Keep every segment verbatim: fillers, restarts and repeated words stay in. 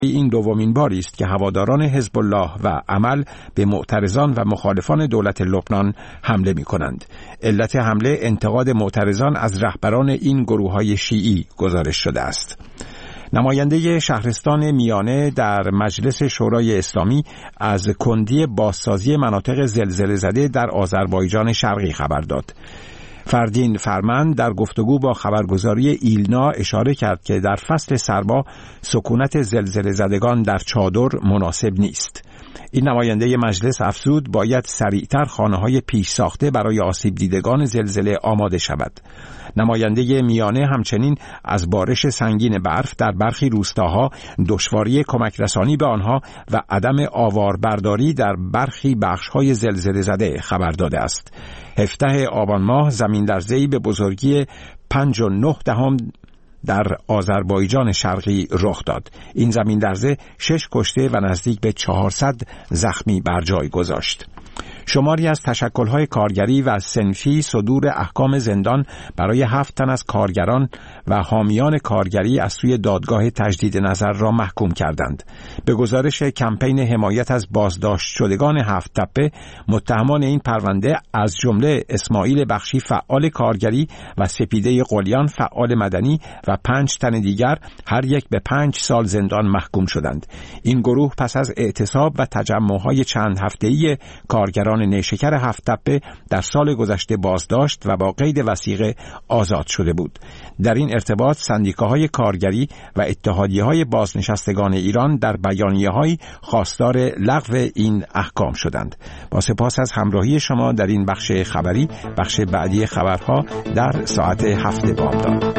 این دومین باری است که هواداران حزب الله و عمل به معترضان و مخالفان دولت لبنان حمله می‌کنند. علت حمله انتقاد معترضان از رهبران این گروه‌های شیعی گزارش شده است. نماینده شهرستان میانه در مجلس شورای اسلامی از کندی بازسازی مناطق زلزله زده در آذربایجان شرقی خبر داد. فردین فرمند در گفتگو با خبرگزاری ایلنا اشاره کرد که در فصل سرما سکونت زلزله زدگان در چادر مناسب نیست. این نماینده مجلس افزود باید سریعتر خانه‌های پیش ساخته برای آسیب دیدگان زلزله آماده شود. نماینده میانه همچنین از بارش سنگین برف در برخی روستاها، دشواری کمک رسانی به آنها و عدم آواربرداری در برخی بخش‌های زلزله زده خبر داده است. هفدهم آبان ماه زمین‌لرزه‌ای به بزرگی پنج و نه دهم در آذربایجان شرقی رخ داد. این زمین‌لرزه شش کشته و نزدیک به چهارصد زخمی بر جای گذاشت. شماری از تشکل‌های کارگری و صنفی صدور احکام زندان برای هفت تن از کارگران و حامیان کارگری از سوی دادگاه تجدید نظر را محکوم کردند. به گزارش کمپین حمایت از بازداشت شدگان هفت تپه، متهمان این پرونده از جمله اسماعیل بخشی فعال کارگری و سپیده قلیان فعال مدنی و پنج تن دیگر هر یک به پنج سال زندان محکوم شدند. این گروه پس از اعتصاب و تجمع‌های چند هفته‌ای کارگران نیشکر هفت تپه در سال گذشته بازداشت و با قید وثیقه آزاد شده بود. در این ارتباط سندیکاهای کارگری و اتحادیه‌های بازنشستگان ایران در بیانیه‌های خواستار لغو این احکام شدند. با سپاس از همراهی شما در این بخش خبری. بخش بعدی خبرها در ساعت هفت بامداد.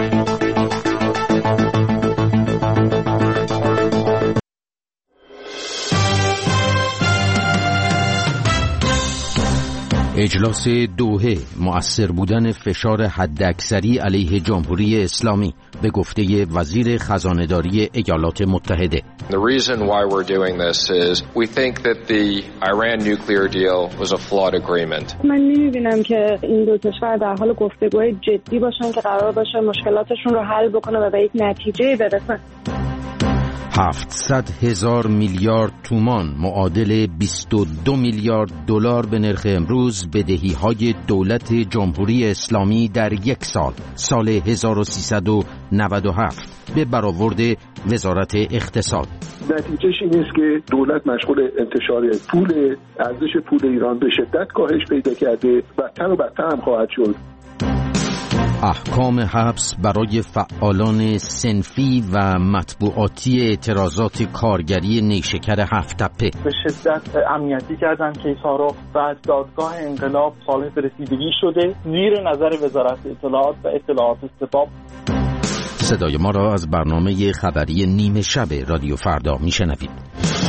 اجلاس دوحه، مؤثر بودن فشار حداکثری علیه جمهوری اسلامی به گفته وزیر خزانه‌داری ایالات متحده. The reason why we're doing this is we think that the Iran nuclear deal was a flawed agreement. من نمی‌بینم که این دو کشور در حال گفتگوهای جدی باشن که قرار باشه مشکلاتشون رو حل بکنه و به یک نتیجه برسن. هفتصد هزار میلیارد تومان معادل بیست و دو میلیارد دلار به نرخ امروز بدهی‌های دولت جمهوری اسلامی در یک سال سال هزار و سیصد و نود و هفت به برآورد وزارت اقتصاد. نتیجهش این است که دولت مشغول انتشار پول، ارزش پول ایران به شدت کاهش پیدا کرده، بدتر و بدتر هم خواهد شد. احکام حبس برای فعالان صنفی و مطبوعاتی اعتراضات کارگری نیشکر هفت تپه. به شدت امنیتی کردن کیس‌ها رو و از دادگاه انقلاب صالح رسیدگی شده زیر نظر وزارت اطلاعات و اطلاعات سپاه. صدای ما را از برنامه خبری نیمه شب رادیو فردا میشنوید.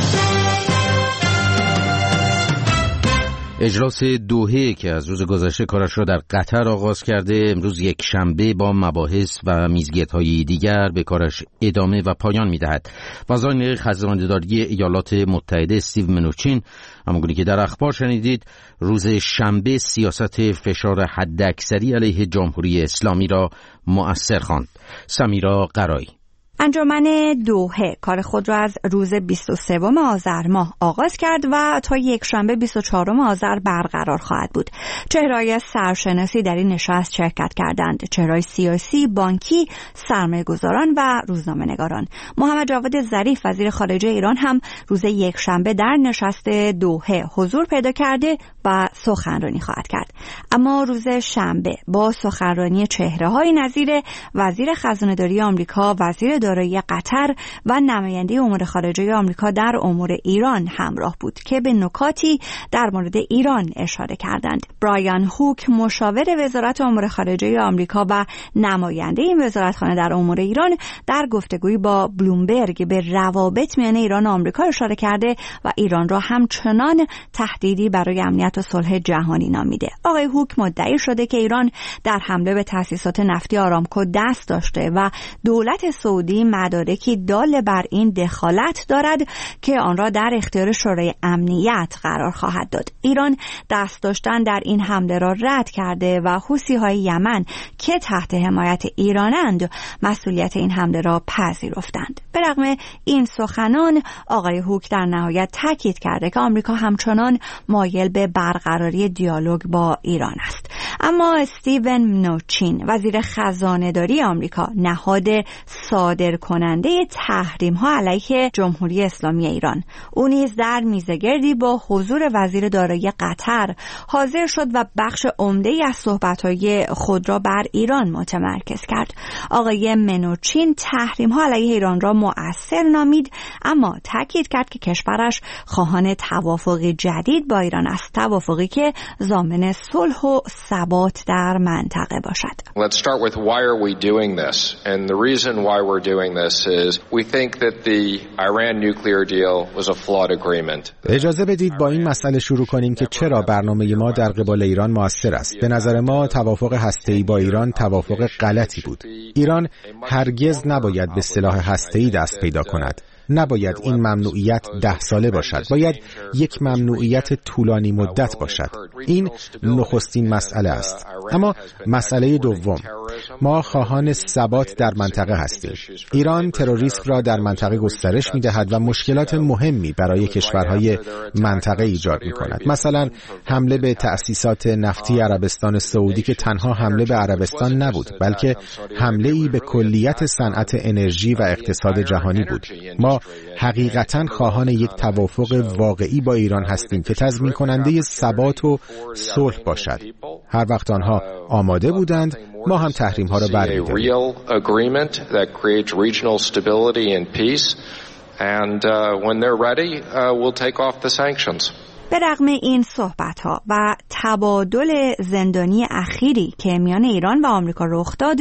اجلاس دوحه که از روز گذشته کارش را در قطر آغاز کرده، امروز یک شنبه با مباحث و میزگردهای دیگر به کارش ادامه و پایان می‌دهد. وزیر خزانه‌داری ایالات متحده استیو منوچین همونگونه که در اخبار شنیدید روز شنبه سیاست فشار حداکثری علیه جمهوری اسلامی را مؤثر خواند. سمیرا قرایی. انجمن دوحه کار خود را از روز بیست و سوم آذر ماه آغاز کرد و تا یک شنبه بیست و چهارم آذر برقرار خواهد بود. چهره‌های سرشناسی در این نشست شرکت کردند. چهره‌های سیاسی، بانکی، سرمایه‌گذاران و روزنامه‌نگاران. محمد جاوید ظریف وزیر خارجه ایران هم روز یک شنبه در نشست دوحه حضور پیدا کرده و سخنرانی خواهد کرد. اما روز شنبه با سخنرانی چهره‌های نظیر وزیر خزانه‌داری آمریکا، وزیر دارایی قطر و نماینده امور خارجه آمریکا در امور ایران همراه بود که به نکاتی در مورد ایران اشاره کردند. برایان هوک مشاور وزارت امور خارجه آمریکا و نماینده این وزارتخانه در امور ایران در گفتگویی با بلومبرگ به روابط میان ایران و آمریکا اشاره کرده و ایران را همچنان تهدیدی برای امنیت و صلح جهانی نامیده. آقای هوک مدعی شده که ایران در حمله به تأسیسات نفتی آرامکو دست داشته و دولت سعودی ملی مدارکی دال بر این دخالت دارد که آن را در اختیار شورای امنیت قرار خواهد داد. ایران دست داشتن در این حمله را رد کرده و حوثی‌های یمن که تحت حمایت ایرانند مسئولیت این حمله را پذیرفتند. به رغم این سخنان، آقای هوک در نهایت تاکید کرده که آمریکا همچنان مایل به برقراری دیالوگ با ایران است. اما استیون منوچین، وزیر خزانه‌داری آمریکا، نهاد صادر کننده تحریم ها علیه جمهوری اسلامی ایران، او نیز در میزگردی با حضور وزیر دارایی قطر حاضر شد و بخش عمده‌ای از صحبت‌های خود را بر ایران متمرکز کرد. آقای منوچین تحریم ها علیه ایران را مؤثر نامید، اما تاکید کرد که کشورش خواهان توافقی جدید با ایران است، توافقی که ضامن صلح و ثبات در منطقه باشد. Let's start with why are we doing this? And the reason why we're doing this is we think that the Iran nuclear deal was a flawed agreement. اجازه بدید با این مسئله شروع کنیم که چرا برنامه ما در قبال ایران موثر است. به نظر ما توافق هسته‌ای با ایران توافق غلطی بود. ایران هرگز نباید به سلاح هسته‌ای دست پیدا کند. نباید این ممنوعیت ده ساله باشد، باید یک ممنوعیت طولانی مدت باشد. این نخستین مسئله است. اما مسئله دوم، ما خواهان ثبات در منطقه هستیم. ایران تروریسم را در منطقه گسترش می‌دهد و مشکلات مهمی برای کشورهای منطقه ایجاد می‌کند. مثلا حمله به تأسیسات نفتی عربستان سعودی که تنها حمله به عربستان نبود، بلکه حمله‌ای به کلیت صنعت انرژی و اقتصاد جهانی بود. ما حقیقتاً خواهان یک توافق واقعی با ایران هستیم که تضمین کننده ثبات و صلح باشد. هر وقت آنها آماده بودند، ما هم تحریم ها را برمی‌داریم. به رغم این صحبت‌ها و تبادل زندانی اخیری که میان ایران و آمریکا رخ داد،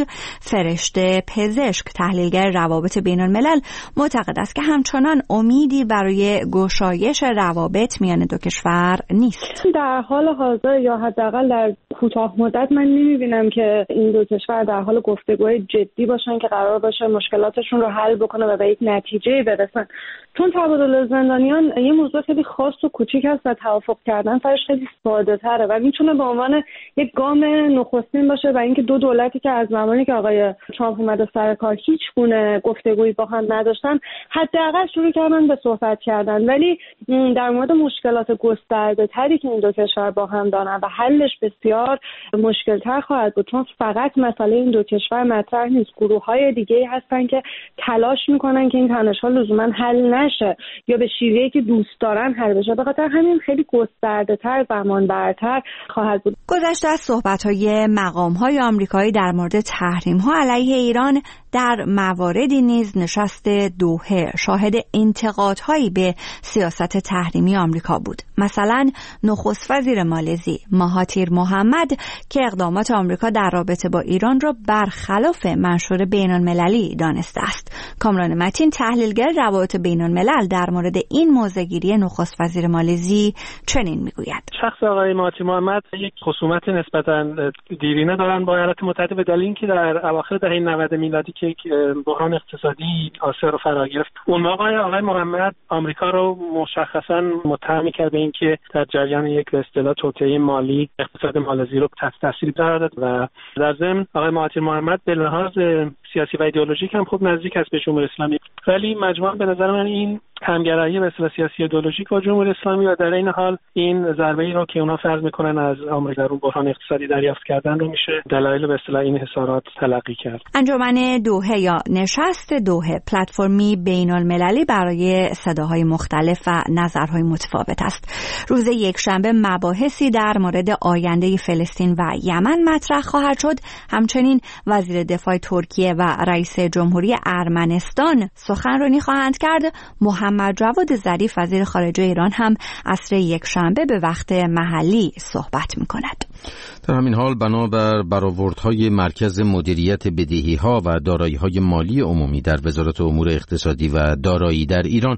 فرشته پزشک، تحلیلگر روابط بین‌الملل، معتقد است که همچنان امیدی برای گشایش روابط میان دو کشور نیست. در حال حاضر یا حداقل در کوتاه مدت من نمی‌بینم که این دو کشور در حال گفتگوی جدی باشن که قرار باشه مشکلاتشون رو حل بکنه و به یک نتیجه برسن. چون تبادل زندانیان یه موضوع خیلی خاص و کوچیک است و توافق کردن فرش خیلی ساده تره و میتونه به عنوان یک گام نخستین باشه و اینکه دو دولتی که از زمانی که آقای ترامپ اومده سر کار هیچ گونه گفتگویی با هم نداشتن، حداقل شروع کردن به صحبت کردن. ولی در مورد مشکلات گسترده تری که این دو کشور با هم دارن و حلش بسیار مشکل تر خواهد بود، چون فقط مسئله این دو کشور مطرح نیست، گروه های دیگه هستن که تلاش میکنن که این تنش‌ها لزوما حل نشه یا به شیوهی که دوست دارن حل بشه. به خاطر همین خیلی گسترده تر، زمان برتر خواهد بود. گذشته از صحبت‌های مقام‌های آمریکایی در مورد تحریم‌ها علیه ایران، در مواردی نیز نشست دوحه شاهد انتقادهایی به سیاست تحریمی آمریکا بود. مثلا نخست وزیر مالزی مهاتیر محمد که اقدامات آمریکا در رابطه با ایران را برخلاف منشور بین‌المللی دانسته است. کامران متین، تحلیلگر روابط بین‌الملل، در مورد این موضع‌گیری نخست وزیر مالزی چنین میگوید: شخص آقای مهاتیر محمد یک خصومت نسبتاً دیرینه دارن با ایالات متحده به دلیل اینکه در اواخر دهه نود میلادی که بحران اقتصادی آسیا رو فرا گرفت، اون موقع آقای محمد آمریکا رو مشخصاً متهم کرد به اینکه در جریان یک به اصطلاح توطئه مالی اقتصاد مالزی رو تحت تاثیر قرار داد و در ضمن آقای مهاتیر محمد به لحاظ سیاسی و ایدئولوژیک هم خوب نزدیک است به جمهوری اسلامی. ولی مجموعاً به نظر من این همگرایی به اصطلاح سیاسی ایدئولوژیک با جمهوری اسلامی و در این حال این ضربه‌ای رو که اونا فرض میکنن از آمریکا رو بحران اقتصادی دریافت کردن رو میشه دلایل به اصطلاح این حصارات تلقی کرد. انجمن دوحه یا نشست دوحه پلتفرمی بین‌المللی برای صداهای مختلف و نظرهای متفاوت است. روز یکشنبه مباحثی در مورد آینده فلسطین و یمن مطرح خواهد شد. همچنین وزیر دفاع ترکیه و رئیس جمهوری ارمنستان سخنرانی خواهند کرد. محمد جواد ظریف وزیر خارجه ایران هم عصر یکشنبه به وقت محلی صحبت می‌کند. در همین حال بنابر برآوردهای مرکز مدیریت بدهی‌ها و دارایی‌های مالی عمومی در وزارت امور اقتصادی و دارایی در ایران،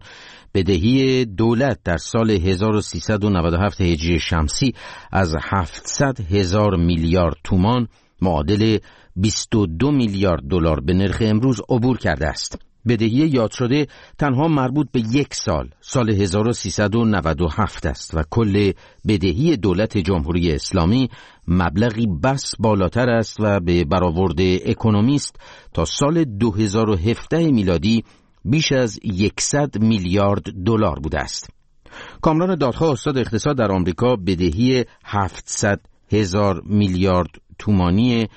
بدهی دولت در سال هزار و سیصد و نود و هفت هجری شمسی از هفتصد هزار میلیارد تومان معادل بیست و دو میلیارد دلار به نرخ امروز عبور کرده است. بدهی یاد شده تنها مربوط به یک سال، سال هزار و سیصد و نود و هفت است و کل بدهی دولت جمهوری اسلامی مبلغی بس بالاتر است و به برآورد اکونومیست تا سال دو هزار و هفده میلادی بیش از صد میلیارد دلار بوده است. کامران دادخواه، استاد اقتصاد در آمریکا، بدهی هفتصد هزار میلیارد تومانی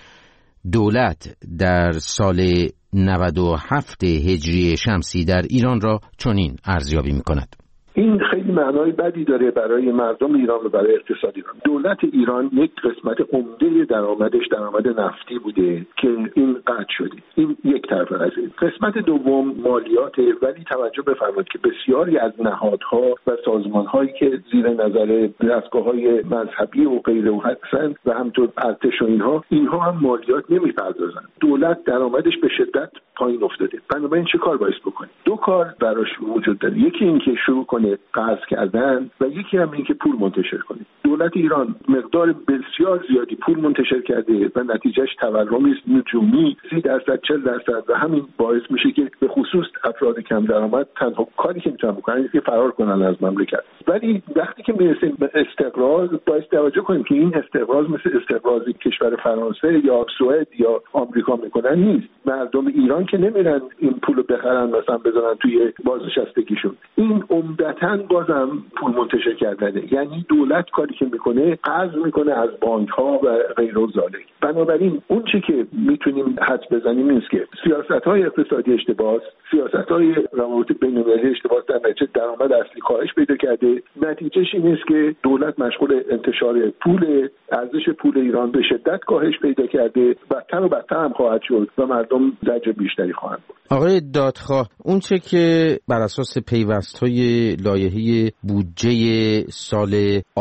دولت در سال نود و هفت هجری شمسی در ایران را چنین ارزیابی می‌کند. این خیلی معنای بدی داره برای مردم ایران و برای اقتصاد ایران. دولت ایران یک قسمت عمده درآمدش درآمد نفتی بوده که این قطع شده. این یک طرف قضیه. قسمت دوم مالیات، ولی توجه بفرمایید که بسیاری از نهادها و سازمان‌هایی که زیر نظر دستگاه‌های مذهبی و غیره و هستند و همینطور ارتش و اینها اینها هم مالیات نمی‌پردازن. دولت درآمدش به شدت پایین افتاده. بنابراین چه کار باید بکنه؟ دو کار براش وجود داره. یکی این که شروع کنه قرض کردن و یکی هم این که پول منتشر کنه. دولت ایران مقدار بسیار زیادی پول منتشر کرده و نتیجهش تورمی است نجومی سی درصد چهل درصد و همین باعث میشه که به خصوص افراد کم درآمد تنها کاری که میتونن بکنن اینه که فرار کنن از مملکت. ولی وقتی که میرسیم به استقراض باید توجه کنیم که این استقراض مثل استقراضی کشور فرانسه یا سوئد یا آمریکا میکنن نیست. مردم ایران که نمیرن این پولو بخرن مثلا بذارن توی بازنشستگیشون. این عمدتاً بازم پول منتشر کردنه. یعنی دولت کاری که میکنه قرض میکنه از بانک ها و غیر و ذالک. بنابراین اون چی که میتونیم حدس بزنیم اینه که سیاست‌های اقتصادی اشتباه، سیاست‌های روابط بین‌المللی اشتباه، در نتیجه درآمد اصلی کاهش پیدا کرده. نتیجهش این است که دولت مشغول انتشار پول، ارزش پول ایران به شدت کاهش پیدا کرده، بدتر و بدتر هم خواهد شد و مردم زجر بیشتری خواهند بود. آقای دادخواه، اون چه که بر اساس پیوست‌های لایحه بودجه سال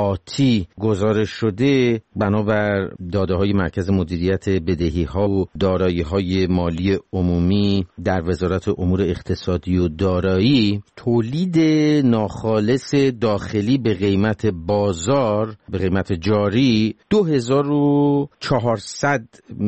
آتی گزارش شده بنابر داده‌های مرکز مدیریت بدهی‌ها و دارایی‌های مالی عمومی در وزارت امور اقتصادی و دارایی، تولید ناخالص داخلی به قیمت بازار به قیمت جاری دو هزار و چهارصد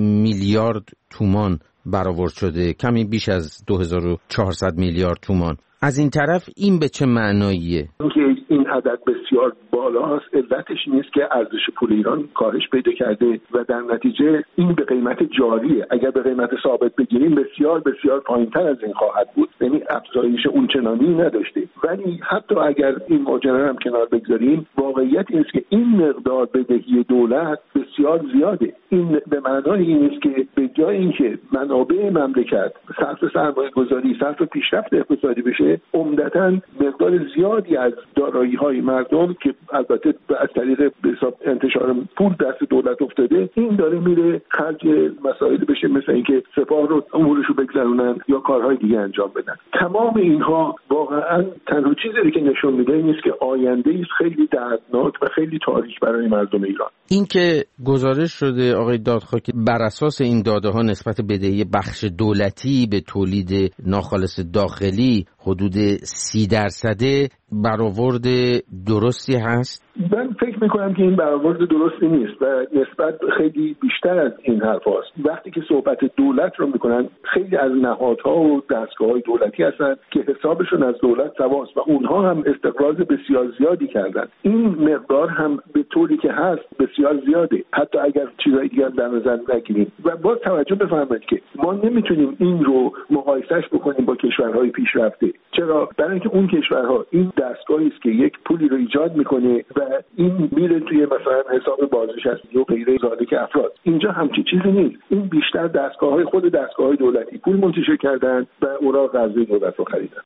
میلیارد تومان برآورد شده، کمی بیش از دو هزار و چهارصد میلیارد تومان. از این طرف این به چه معناییه؟ اینکه این عدد بسیار بالاست، علتش نیست که ارزش پول ایران کاهش پیدا کرده و در نتیجه این به قیمت جاریه. اگر به قیمت ثابت بگیریم بسیار بسیار پایین‌تر از این خواهد بود، یعنی افزایش اونچنانی نداشته. ولی حتی اگر این ماجرا هم کنار بگذاریم، واقعیت این است که این مقدار بدهی دولت بسیار زیاده. این به معنای این است که به جای اینکه منابع مملکت صرف سرمایه‌گذاری، صرف پیشرفت اقتصادی بشه، عمدتاً مقدار زیادی از دارایی‌های مردم که البته از طریق حساب انتشار پول دست دولت افتاده، این داره میره خرج مسائل بشه، مثل اینکه سپاه رو امورشو بگذرونن یا کارهای دیگه انجام بدن. تمام اینها واقعا تنها چیزی که نشون میده این است که آینده است خیلی دردناک و خیلی تاریک برای مردم ایران. این که گزارش شده آقای دادخواه که بر اساس این داده ها نسبت بدهی بخش دولتی به تولید ناخالص داخلی حدود سی درصده برآورد درستی هست؟ من فکر میکنم که این برآورد درستی نیست و نسبت خیلی بیشتر از این حرف هست. وقتی که صحبت دولت رو میکنن، خیلی از نهادها و دستگاه‌های دولتی هستن که حسابشون از دولت سواست و اونها هم استقراض بسیار زیادی کردن. این مقدار هم به طوری که هست بسیار زیاده، حتی اگر چیزای دیگه هم در نظر نگیریم. و باز توجه بفرمایید که ما نمیتونیم این رو مقایسهش بکنیم با کشورهای پیشرفته. چرا؟ برای اینکه اون کشورها این دستگاهی است که یک پولی رو ایجاد میکنه و این میره توی مثلا حساب بازنشستگی و غیره ذالک افراد. اینجا همچین چیزی نیست. این بیشتر دستگاه‌های خود دستگاه‌های دولتی پول منتشر کردن و اوراق قرضه دولت رو خریدن.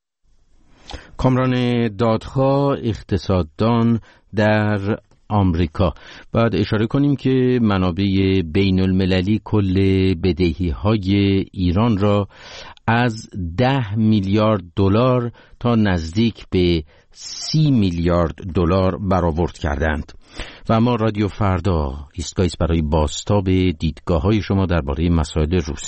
کامران دادخواه، اقتصاددان در آمریکا. باید اشاره کنیم که منابع بین المللی کل بدهی‌های ایران را از ده میلیارد دلار تا نزدیک به سی میلیارد دلار برآورد کردند. و اما رادیو فردا ایستگاهی است برای بازتاب دیدگاه‌های شما درباره مسائل روز.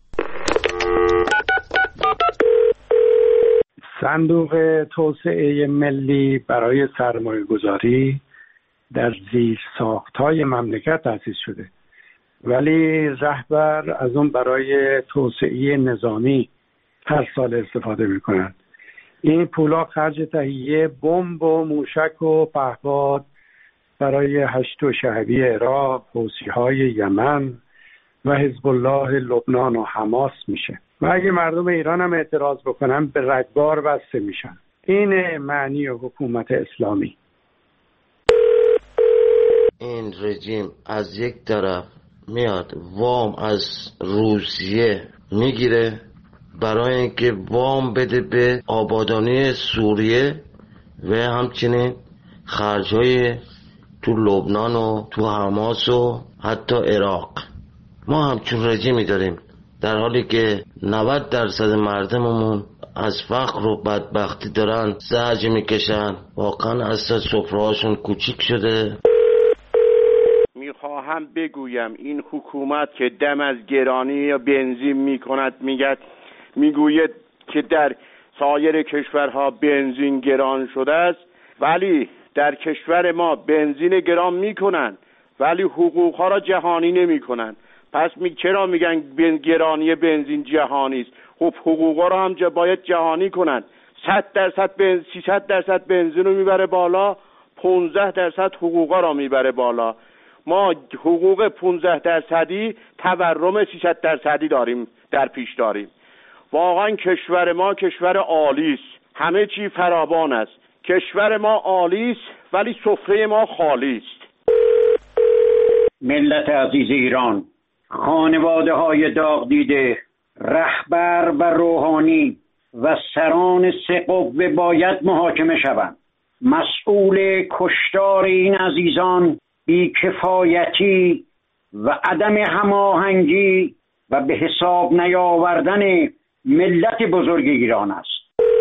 صندوق توسعه ملی برای سرمایه‌گذاری در زیر ساخت‌های مملکت تأسیس شده ولی رهبر از اون برای توسعه نظامی هر سال استفاده میکنن. این پولا خرج تهیه بمب و موشک و پهپاد برای هشت و شهبی عراق، حوثی‌های یمن و حزب الله لبنان و حماس میشه و اگه مردم ایران هم اعتراض بکنن به رگبار بسته میشن. این معنی حکومت اسلامی. این رژیم از یک طرف میاد وام از روسیه میگیره برای اینکه وام بده به آبادانی سوریه و همچنین خرج‌های تو لبنان و تو حماس و حتی عراق. ما همچون رژیمی داریم در حالی که نود درصد مردممون از فقر و بدبختی دارن زجر میکشن. واقعا اصلا سفرهاشون کوچیک شده. میخواهم بگویم این حکومت که دم از گرانی یا بنزین میکند میگد میگوید که در سایر کشورها بنزین گران شده است، ولی در کشور ما بنزین گران میکنن ولی حقوقها را جهانی نمیکنن. پس می چرا میگن بن گرانی بنزین جهانی است؟ خب حقوقا را هم باید جهانی کنن. صد درصد بنزین سیصد درصد بنزین رو میبره بالا، پانزده درصد حقوقا را میبره بالا. ما حقوق پانزده درصدی تورم سیصد درصدی داریم در پیش داریم. واقعا کشور ما کشور عالی است، همه چی فراوان است. کشور ما عالی است ولی سفره ما خالی است. ملت عزیز ایران، خانواده های داغ دیده، رهبر و روحانی و سران سه قوه باید محاکمه شوند. مسئول کشتار این عزیزان بی‌کفایتی و عدم هماهنگی و به حساب نیاوردن ملت بزرگ ایران است.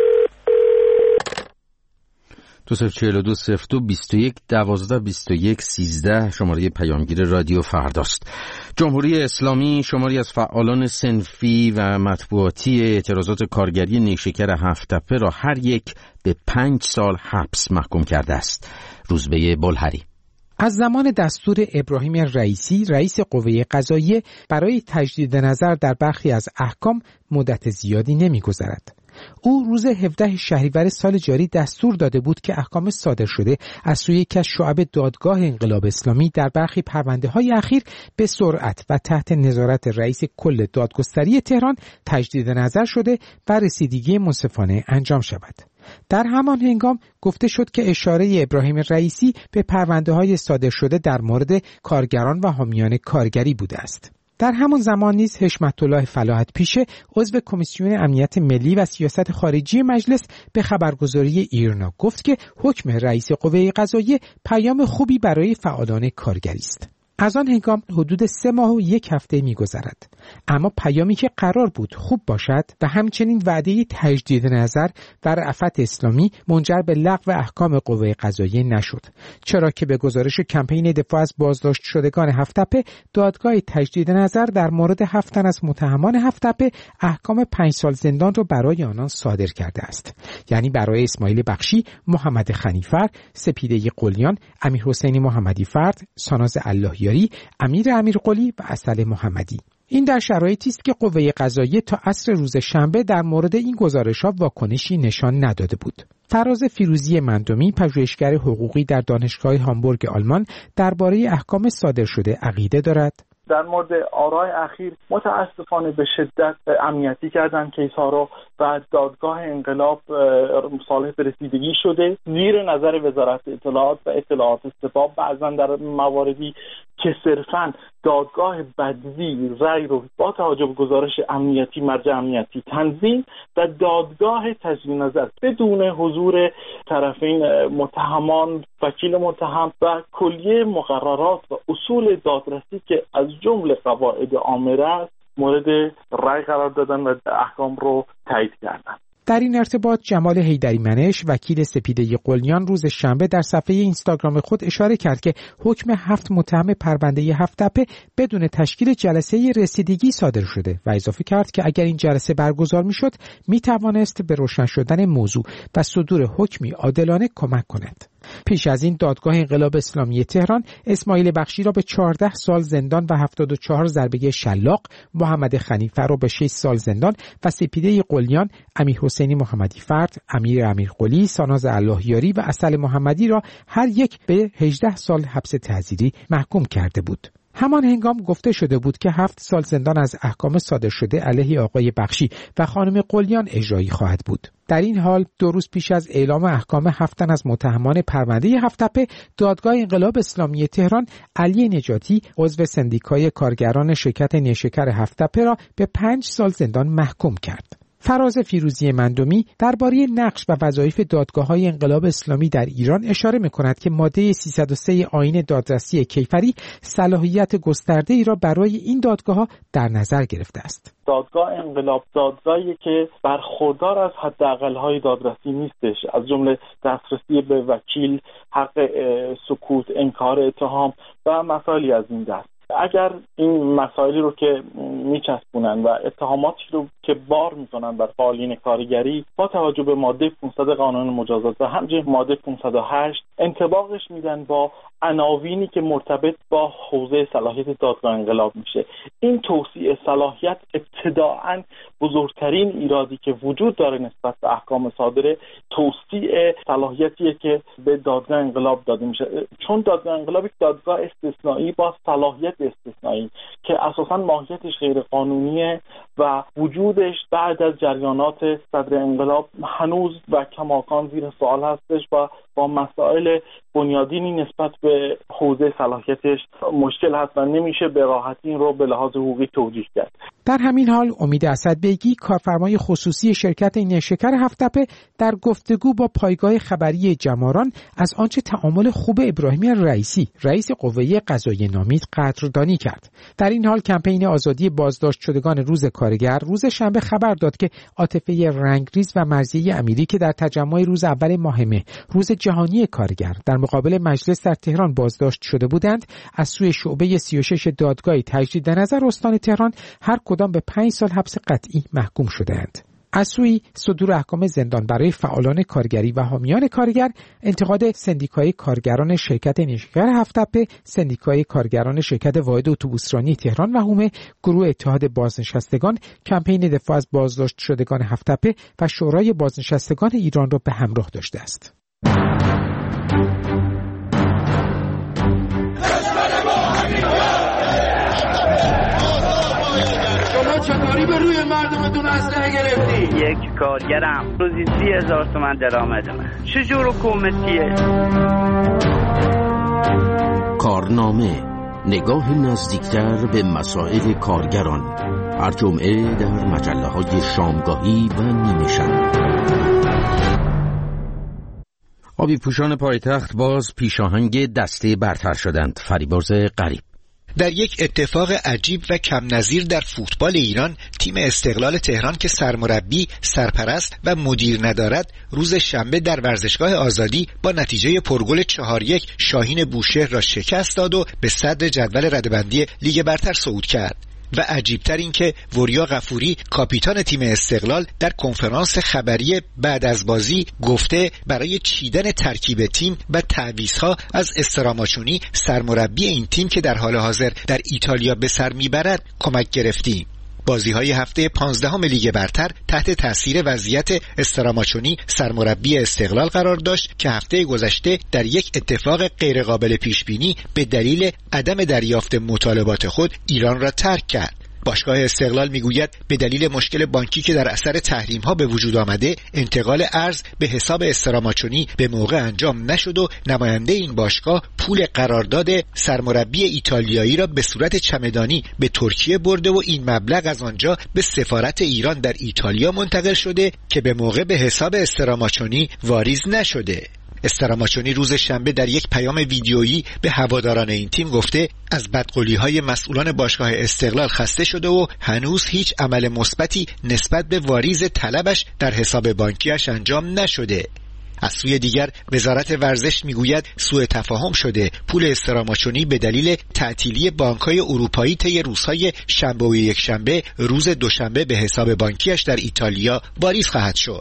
دو صفر چهل و دو صفر دو بیست و یک دوازده بیست و یک سیزده شماره پیامگیر رادیو فرداست. جمهوری اسلامی شماری از فعالان صنفی و مطبوعاتی اعتراضات کارگری نیشکر هفت تپه را هر یک به پنج سال حبس محکوم کرده است. روزبه بلهری: از زمان دستور ابراهیم رئیسی رئیس قوه قضاییه برای تجدید نظر در برخی از احکام مدت زیادی نمی‌گذرد. او روز هفدهم شهریور سال جاری دستور داده بود که احکام صادر شده از سوی یکی از شعب دادگاه انقلاب اسلامی در برخی پرونده‌های اخیر به سرعت و تحت نظارت رئیس کل دادگستری تهران تجدید نظر شده و رسیدگی منصفانه انجام شود. در همان هنگام گفته شد که اشاره ابراهیم رئیسی به پرونده‌های صادر شده در مورد کارگران و حامیان کارگری بوده است. در همان زمان نیز حشمت الله فلاحت پیشه عضو کمیسیون امنیت ملی و سیاست خارجی مجلس به خبرگزاری ایرنا گفت که حکم رئیس قوه قضاییه پیام خوبی برای فعالان کارگری است. از آن هنگام حدود سه ماه و یک هفته می‌گذرد، اما پیامی که قرار بود خوب باشد و همچنین وعده تجدید نظر و رأفت اسلامی منجر به لغو احکام قوه قضاییه نشد، چرا که به گزارش کمپین دفاع از بازداشت شدگان هفت تپه دادگاه تجدید نظر در مورد هفت تن از متهمان هفت تپه احکام پنج سال زندان را برای آنان صادر کرده است، یعنی برای اسماعیل بخشی، محمد خنیفر، سپیده قلیان، امیر حسین محمدی فرد، ساناز اللهیاری، امیر امیرقلی و عسل محمدی. این در شرایطی است که قوه قضاییه تا عصر روز شنبه در مورد این گزارش‌ها واکنشی نشان نداده بود. فراز فیروزی مندومی، پژوهشگر حقوقی در دانشگاه هامبورگ آلمان، درباره احکام صادر شده عقیده دارد. در مورد آرای اخیر متاسفانه به شدت امنیتی کردن کیس ها رو و دادگاه انقلاب صالح به رسیدگی شده زیر نظر وزارت اطلاعات و اطلاعات سپاه. بعضا در مواردی که صرفاً دادگاه بدوی رأی رو با توجه به گزارش امنیتی مرجع امنیتی تنظیم و دادگاه تجدید نظر بدون حضور طرفین متهمان، وکیل متهم و کلیه مقررات و اصول دادرسی که از جمله قواعد آمره است مورد رأی قرار دادن و احکام رو تایید کردن. در این ارتباط جمال حیدری منش، وکیل سپیده قلیان، روز شنبه در صفحه اینستاگرام خود اشاره کرد که حکم هفت متهم پرونده هفت تپه بدون تشکیل جلسه رسیدگی صادر شده و اضافه کرد که اگر این جلسه برگزار میشد می توانست به روشن شدن موضوع و صدور حکمی عادلانه کمک کند. پیش از این دادگاه انقلاب اسلامی تهران اسماعیل بخشی را به چهارده سال زندان و هفتاد و چهار ضربه شلاق، محمد خنیفه را به شش سال زندان و سپیده قلیان، امیر حسینی محمدی فرد، امیر امیرقلی، ساناز اللهیاری و عسل محمدی را هر یک به هجده سال حبس تعزیری محکوم کرده بود. همان هنگام گفته شده بود که هفت سال زندان از احکام صادر شده علیه آقای بخشی و خانم قلیان اجرایی خواهد بود. در این حال دو روز پیش از اعلام احکام هفت تن از متهمان پرونده هفت تپه، دادگاه انقلاب اسلامی تهران علی نجاتی عضو سندیکای کارگران شرکت نیشکر هفت تپه را به پنج سال زندان محکوم کرد. فراز فیروزی مندومی درباره نقش و وظایف دادگاه‌های انقلاب اسلامی در ایران اشاره می‌کند که ماده سیصد و سه آیین دادرسی کیفری صلاحیت گسترده‌ای را برای این دادگاه‌ها در نظر گرفته است. دادگاه انقلاب دادگاهی که برخوردار از حداقل‌های دادرسی نیستش، از جمله دسترسی به وکیل، حق سکوت، انکار اتهام و مسائلی از این دست. اگر این مسائلی رو که میچسبونن و اتهاماتی رو که بار میکنن بر فعالین کارگری با توجه به ماده پانصد قانون مجازات و همچنین ماده پانصد و هشت انطباقش میدن با عناوینی که مرتبط با حوزه صلاحیت دادگاه انقلاب میشه. این توسیع صلاحیت ابتداعاً بزرگترین ایرادی که وجود داره نسبت به احکام صادره توسیع صلاحیتیه که به دادگاه انقلاب داده میشه، چون دادگاه انقلاب یک دادگاه استثنایی با صلاحیت استثنایی که اساساً ماهیتش غیر قانونیه و وجودش بعد از جریانات صدر انقلاب هنوز و کماکان زیر سوال هستش و با مسائل بنیادینی نسبت به حوزه صلاحیتش مشکل هست و نمیشه به راحتی این رو به لحاظ حقوقی توجیه کرد. در همین حال امید اسدبیگی، کارفرمای خصوصی شرکت نیشکر هفت تپه، در گفتگو با پایگاه خبری جماران از آنچه تعامل خوب ابراهیم رئیسی رئیس قوه قضاییه نامید قدردانی کرد. در این حال کمپین آزادی بازداشت شدگان روز کارگر روز شنبه خبر داد که عاطفه رنگریز و مرضیه امیری که در تجمع روز اول ماه مه روز جهانی کارگر در مقابل مجلس در تهران بازداشت شده بودند، از سوی شعبه سی و شش دادگاه تجدید نظر استان تهران هر کدام به پنج سال حبس قطعی محکوم شدند. از سوی صدور احکام زندان برای فعالان کارگری و حامیان کارگر، انتقاد سندیکای کارگران شرکت نیشکر هفت تپه، سندیکای کارگران شرکت واحد اتوبوسرانی تهران و حومه، گروه اتحاد بازنشستگان، کمپین دفاع از بازداشت شدگان هفت تپه و شورای بازنشستگان ایران را به همراه داشته است. چطوری به روی مردمتون اسلحه گرفتی؟ یک کارگرم روزی سی هزار تومن درآمدمه. چجور حکومتیه؟ کارنامه، نگاه نزدیکتر به مسائل کارگران، هر جمعه در مجله های شامگاهی و نیمه شب. آبی پوشان پایتخت باز پیشاهنگ دسته برتر شدند. فریبرز غریب. در یک اتفاق عجیب و کم نظیر در فوتبال ایران، تیم استقلال تهران که سرمربی، سرپرست و مدیر ندارد، روز شنبه در ورزشگاه آزادی با نتیجه پرگل چهار یک شاهین بوشهر را شکست داد و به صدر جدول رده‌بندی لیگ برتر صعود کرد. و عجیبتر این که وریا غفوری کاپیتان تیم استقلال در کنفرانس خبری بعد از بازی گفته برای چیدن ترکیب تیم و تعویضها از استراماچونی سرمربی این تیم که در حال حاضر در ایتالیا به سر میبرد کمک گرفتیم. بازی‌های هفته پانزدهم لیگ برتر تحت تاثیر وضعیت استراماچونی سرمربی استقلال قرار داشت که هفته گذشته در یک اتفاق غیرقابل پیشبینی به دلیل عدم دریافت مطالبات خود ایران را ترک کرد. باشگاه استقلال میگوید به دلیل مشکل بانکی که در اثر تحریم ها به وجود آمده انتقال ارز به حساب استراماچونی به موقع انجام نشد و نماینده این باشگاه پول قرارداد سرمربی ایتالیایی را به صورت چمدانی به ترکیه برده و این مبلغ از آنجا به سفارت ایران در ایتالیا منتقل شده که به موقع به حساب استراماچونی واریز نشده. استراماچونی روز شنبه در یک پیام ویدیویی به هواداران این تیم گفته از بدقولی‌های مسئولان باشگاه استقلال خسته شده و هنوز هیچ عمل مثبتی نسبت به واریز طلبش در حساب بانکیش انجام نشده. از سوی دیگر وزارت ورزش میگوید سوء تفاهم شده، پول استراماچونی به دلیل تعطیلی بانک‌های اروپایی طی روزهای شنبه و یک شنبه روز دوشنبه به حساب بانکیش در ایتالیا واریز خواهد شد.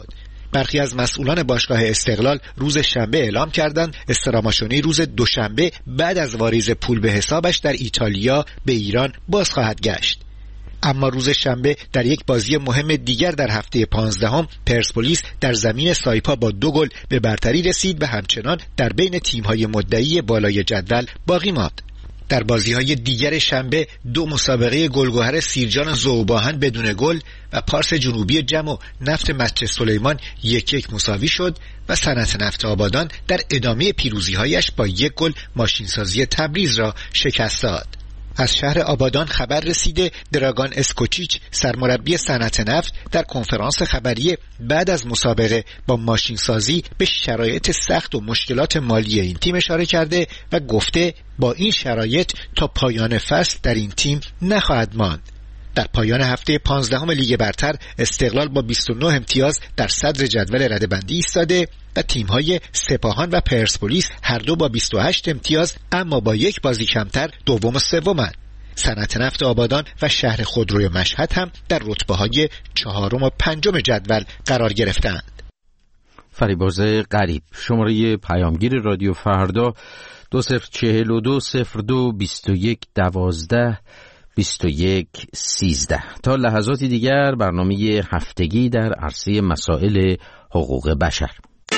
برخی از مسئولان باشگاه استقلال روز شنبه اعلام کردند استراماشونی روز دوشنبه بعد از واریز پول به حسابش در ایتالیا به ایران باز خواهد گشت. اما روز شنبه در یک بازی مهم دیگر در هفته پانزدهم پرسپولیس در زمین سایپا با دو گل به برتری رسید و همچنان در بین تیم‌های مدعی بالای جدول باقی ماند. در بازی‌های دیگر شنبه دو مسابقه گلگهر سیرجان ذوباهن بدون گل و پارس جنوبی جم و نفت مسجد سلیمان یک یک مساوی شد و صنعت نفت آبادان در ادامه پیروزی‌هایش با یک گل ماشینسازی تبریز را شکست داد. از شهر آبادان خبر رسیده دراگان اسکوچیچ سرمربی صنعت نفت در کنفرانس خبری بعد از مسابقه با ماشینسازی به شرایط سخت و مشکلات مالی این تیم اشاره کرده و گفته با این شرایط تا پایان فصل در این تیم نخواهد ماند. در پایان هفته پانزدهم لیگ برتر استقلال با بیست و نه امتیاز در صدر جدول رده‌بندی ایستاده و تیم‌های سپاهان و پرسپولیس هر دو با بیست و هشت امتیاز اما با یک بازی کمتر دوم و سومند. صنعت نفت آبادان و شهر خودروی مشهد هم در رتبه‌های چهارم و پنجم جدول قرار گرفتند. فریبرز غریب، شماره پیامگیر رادیو فردا دو صفر چهل و دو صفر دو بیست و یک دوازده بیست و یک سیزده. تا لحظاتی دیگر برنامه هفتگی در عرصه مسائل حقوق بشر.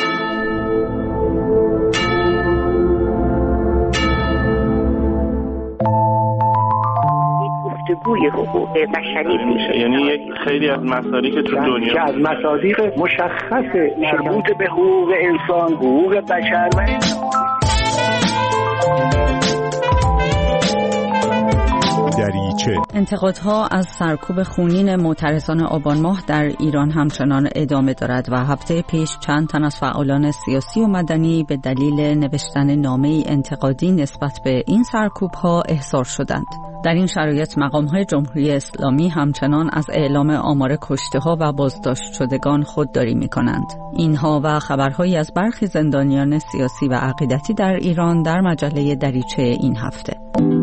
گفتگوی حقوق بشری میشه، یعنی یک خیلی از مصادیق تو دنیا که از مصادیق مشخص مربوط به حقوق انسان، حقوق بشر و دریچه. انتقادها از سرکوب خونین معترضان آبان ماه در ایران همچنان ادامه دارد و هفته پیش چند تن از فعالان سیاسی و مدنی به دلیل نوشتن نامه‌ای انتقادی نسبت به این سرکوب‌ها احضار شدند. در این شرایط مقام‌های جمهوری اسلامی همچنان از اعلام آمار کشته‌ها و بازداشت شدگان خودداری می‌کنند. اینها و خبرهایی از برخی زندانیان سیاسی و عقیدتی در ایران در مجله دریچه این هفته.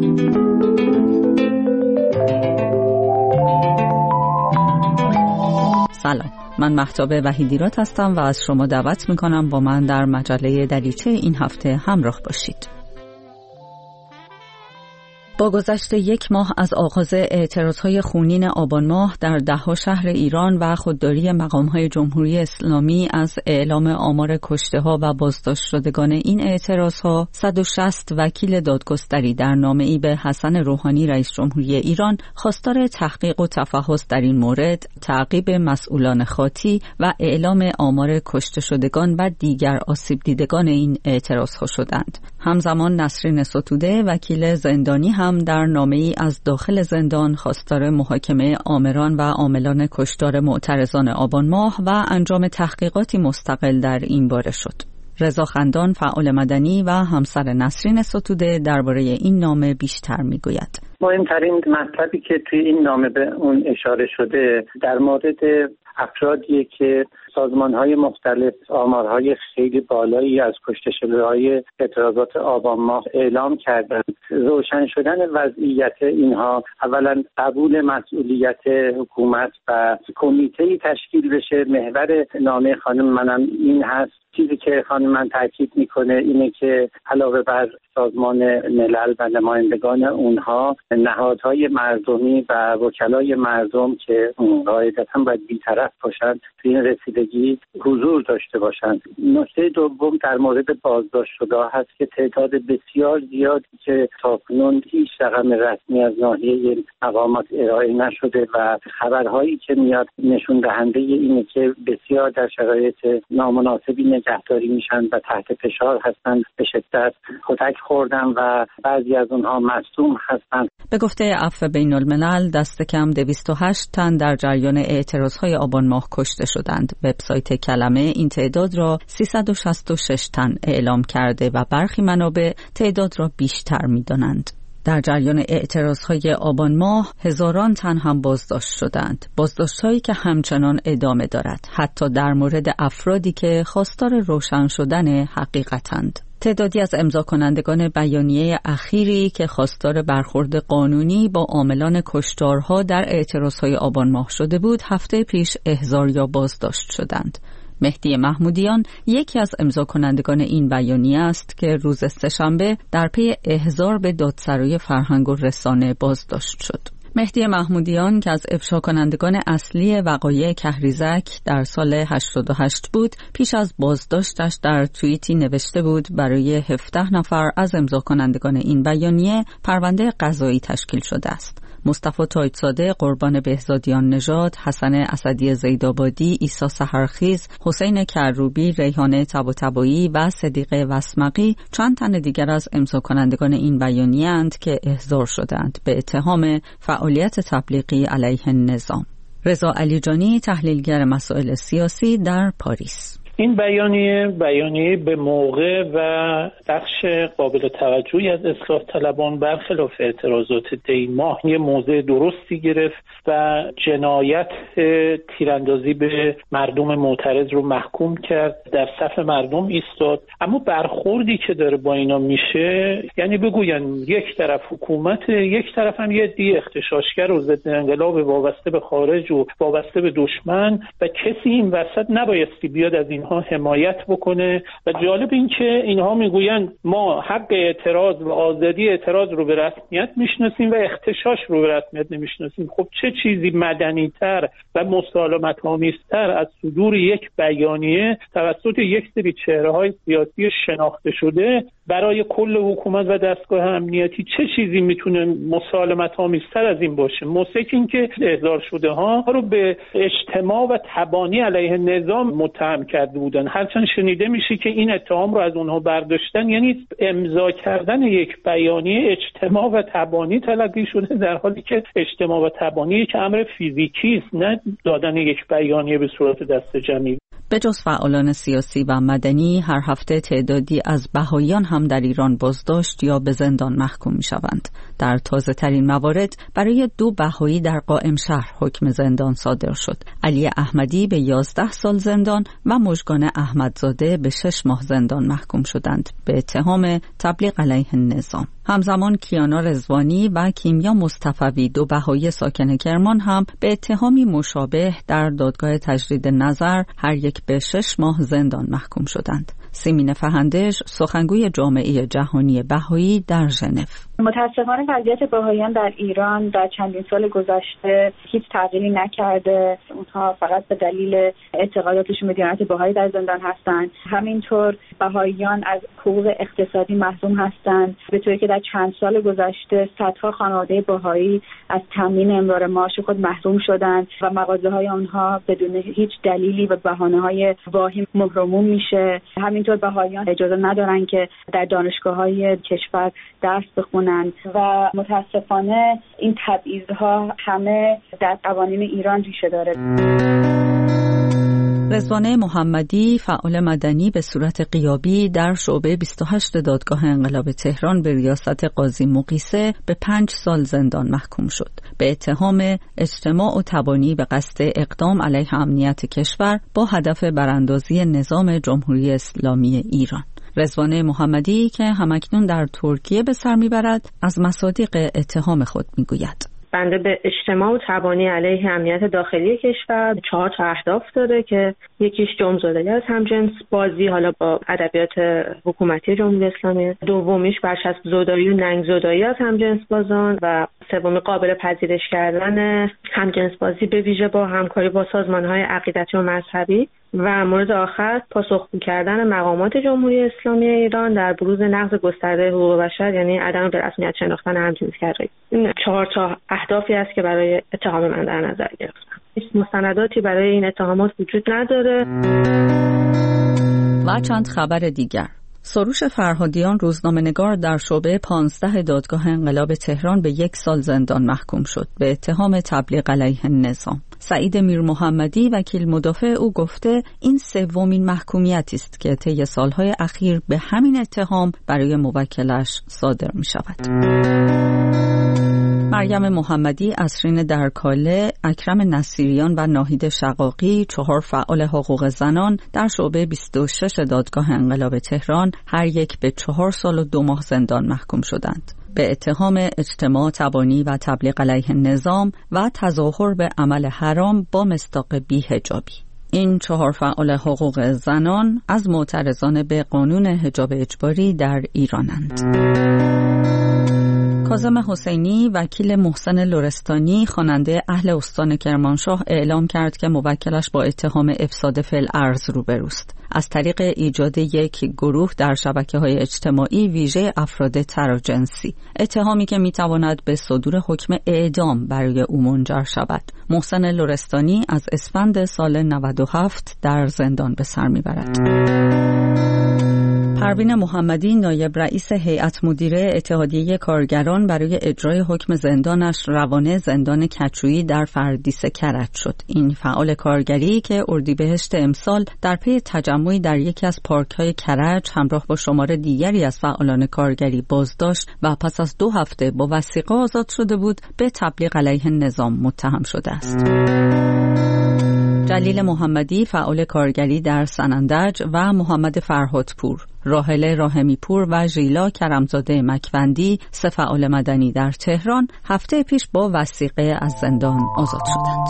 سلام، من مهتاب وحیدیرات هستم و از شما دعوت میکنم با من در مجله دریچه این هفته همراه باشید. با گذشت یک ماه از آغاز اعتراضهای خونین آبان ماه در ده‌ها شهر ایران و خودداری مقام‌های جمهوری اسلامی از اعلام آمار کشته‌ها و بازداشت شدگان این اعتراضها، صد و شصت وکیل دادگستری در نامه‌ای به حسن روحانی رئیس جمهوری ایران خواستار تحقیق و تفحص در این مورد، تعقیب مسئولان خاطی و اعلام آمار کشته شدگان و دیگر آسیب دیدگان این اعتراضها شدند. همزمان نسرین ستوده وکیل زندانی هم در نامه‌ای از داخل زندان خواستار محاکمه آمران و عاملان کشتار معترضان آبان ماه و انجام تحقیقاتی مستقل در این باره شد. رضا خندان فعال مدنی و همسر نسرین ستوده درباره این نامه بیشتر میگوید. مهمترین مطلبی که توی این نامه به اون اشاره شده در مورد افرادیه که سازمان‌های مختلف آمارهای خیلی بالایی از کشته شده‌های اعتراضات آبان ماه اعلام کردند. روشن شدن وضعیت اینها، اولا قبول مسئولیت حکومت و کمیته‌ای تشکیل بشه. محور نامه خانم منم این هست. چیزی که خانم من تاکید میکنه اینه که علاوه بر سازمان ملل و نمایندگان اونها، نهادهای مردمی و وکلای مردم که قاعدتاً باید بی‌طرف باشن توی این رسیدگی حضور داشته باشند. نکته دوم در مورد بازداشت شده هست که تعداد بسیار زیادی که تاکنون هیچ رقم رسمی از ناحیه این مقامات ارائه نشده و خبرهایی که میاد نشون دهنده اینه که بسیار در شرایط نامناسبی نگهداری میشن و تحت فشار هستند، به شدت کتک خوردن و بعضی از اونها مصدوم هستند. به گفته عفو بین الملل دست کم دویست و هشت تن در جریان اعتراضهای آبان ماه کشته شدند. وبسایت کلمه این تعداد را سیصد و شصت و شش تن اعلام کرده و برخی منابع تعداد را بیشتر می‌دانند. در جریان اعتراضهای آبان ماه هزاران تن هم بازداشت شدند. بازداشت‌هایی که همچنان ادامه دارد، حتی در مورد افرادی که خواستار روشن شدن حقیقتند. تعدادی از امضا کنندگان بیانیه اخیری که خواستار برخورد قانونی با عاملان کشتارها در اعتراضهای آبان ماه شده بود، هفته پیش احضار یا بازداشت شدند. مهدی محمودیان یکی از امضا کنندگان این بیانیه است که روز سه‌شنبه در پی احضار به دادسرای فرهنگ و رسانه بازداشت شد. مهدی محمودیان که از افشا کنندگان اصلی وقایع کهریزک در سال هشتاد و هشت بود، پیش از بازداشتش در توییتی نوشته بود برای هفده نفر از امضا کنندگان این بیانیه پرونده قضایی تشکیل شده است. مصطفی تایتزاده قربان بهزادیان نژاد، حسن اسدی زیدآبادی، عیسی سحرخیز، حسین کروبی، ریحانه طباطبایی و صدیقه وسمقی چند تن دیگر از امضا کنندگان این بیانیه اند که احضار شدند به اتهام فعالیت تبلیغی علیه النظام. رضا علیجانی تحلیلگر مسائل سیاسی در پاریس: این بیانیه بیانیه به موقع و بخش قابل توجهی از اصلاح طلبان برخلاف اعتراضات دی ماه یه موضع درستی گرفت و جنایت تیراندازی به مردم معترض رو محکوم کرد، در صف مردم ایستاد. اما برخوردی که داره با اینا میشه، یعنی بگوین یک طرف حکومت، یک طرف هم یه دی اغتشاشگر و ضد انقلاب وابسته به خارج و وابسته به دشمن و کسی این وسط نبایستی بیاد از این حمایت بکنه. و جالب این که اینها میگویند ما حق اعتراض و آزادی اعتراض رو به رسمیت میشناسیم و اغتشاش رو به رسمیت نمیشناسیم. خب چه چیزی مدنی‌تر و مسالمت‌آمیزتر از صدور یک بیانیه توسط یک سری چهره‌های سیاسی شناخته شده برای کل حکومت و دستگاه امنیتی؟ چه چیزی میتونه مسالمت‌آمیزتر از این باشه؟ موثق این که احضار شده ها رو به اجتماع و تبانی علیه نظام متهم کرده بودن. هرچند شنیده میشه که این اتهام رو از اونها برداشتن، یعنی امضا کردن یک بیانیه اجتماع و تبانی تلقی شده، در حالی که اجتماع و تبانی یک امر فیزیکی است، نه دادن یک بیانیه به صورت دست جمعی. به جز فعالان سیاسی و مدنی، هر هفته تعدادی از بهائیان هم در ایران بازداشت یا به زندان محکوم می شوند. در تازه ترین موارد برای دو بهایی در قائم شهر حکم زندان صادر شد. علی احمدی به یازده سال زندان و مژگان احمدزاده به شش ماه زندان محکوم شدند به اتهام تبلیغ علیه النظام. همزمان کیانا رضوانی و کیمیا مصطفوی، دو بهایی ساکن کرمان، هم به اتهامی مشابه در دادگاه تجدید نظر هر یک به شش ماه زندان محکوم شدند. سیمین فهندش، سخنگوی جامعه جهانی بهایی در ژنو: متاسفانه وضعیت بهائیان در ایران در چندین سال گذشته هیچ تغییری نکرده. اونها فقط به دلیل اعتقاداتشون به دیانت بهایی در زندان هستند. همینطور بهائیان از حقوق اقتصادی محروم هستند، به طوری که در چند سال گذشته صدها خانواده بهایی از تامین امرار معاش خود محروم شدند و مغازه‌های آنها بدون هیچ دلیلی و بهانه‌های واهی مهرموم میشه. همینطور بهائیان اجازه ندارن که در دانشگاه‌های کشور درس بخونن و متاسفانه این تبعیض‌ها همه در قوانین ایران ریشه داره. رضوانه محمدی، فعال مدنی به صورت غیابی در شعبه بیست و هشت دادگاه انقلاب تهران به ریاست قاضی مقیسه، به پنج سال زندان محکوم شد به اتهام اجتماع و تبانی به قصد اقدام علیه امنیت کشور با هدف براندازی نظام جمهوری اسلامی ایران. رضوانه محمدی که همکنون در ترکیه به سر میبرد، از مصادیق اتهام خود میگوید: بنده به اجتماع و تبانی علیه امنیت داخلی کشور چهار تا اهداف داره که یکیش جرم‌زدایی از همجنس بازی، حالا با ادبیات حکومتی جمهوری اسلامی، دومیش برچسب زدایی و ننگ زدایی از همجنس بازان و سومی قابل پذیرش کردن همجنس بازی به ویژه با همکاری با سازمان‌های عقیدتی و مذهبی و مورد آخر پاسخگو کردن مقامات جمهوری اسلامی ایران در بروز نقض گسترده حقوق بشر، یعنی عدم به رسمیت شناختن همجنسگرایی. این چهار تا اهدافی است که برای اتهام من در نظر گرفتم. هیچ مستنداتی برای این اتهامات وجود نداره. و چند خبر دیگر: سروش فرهادیان، روزنامه‌نگار در شعبه پانزده دادگاه انقلاب تهران، به یک سال زندان محکوم شد به اتهام تبلیغ علیه النظام. سعید میر محمدی، وکیل مدافع او، گفته این سومین محکومیتی است که طی سالهای اخیر به همین اتهام برای موکلش صادر می شود. مریم محمدی، اسرین درکاله، اکرم نصیریان و ناهید شقاقی، چهار فعال حقوق زنان در شعبه بیست و شش دادگاه انقلاب تهران، هر یک به چهار سال و دو ماه زندان محکوم شدند به اتهام اجتماع تبانی و تبلیغ علیه النظام و تظاهر به عمل حرام با مصداق بی‌حجابی. این چهار فعال حقوق زنان از معترضان به قانون حجاب اجباری در ایرانند. کاظم حسینی، وکیل محسن لرستانی، خواننده اهل استان کرمانشاه، اعلام کرد که موکلش با اتهام افساد فعل ارض روبروست از طریق ایجاد یک گروه در شبکه‌های اجتماعی ویژه افراد تراجنسی، اتهامی که میتواند به صدور حکم اعدام برای او منجر شود. محسن لرستانی از اسفند سال نود و هفت در زندان به سر میبرد. پروین محمدی، نایب رئیس هیئت مدیره اتحادیه کارگران، برای اجرای حکم زندانش روانه زندان کچویی در فردیس کرج شد. این فعال کارگری که اردیبهشت امسال در پی تجمعی در یکی از پارک‌های کرج همراه با شمار دیگری از فعالان کارگری بازداشت و پس از دو هفته با وثیقه آزاد شده بود، به تبلیغ علیه نظام متهم شده است. جلیل محمدی، فعال کارگری در سنندج، و محمد فرهادپور، راحله راحمیپور و ژیلا کرمزاده مکوندی، سه فعال مدنی در تهران، هفته پیش با وثیقه از زندان آزاد شدند.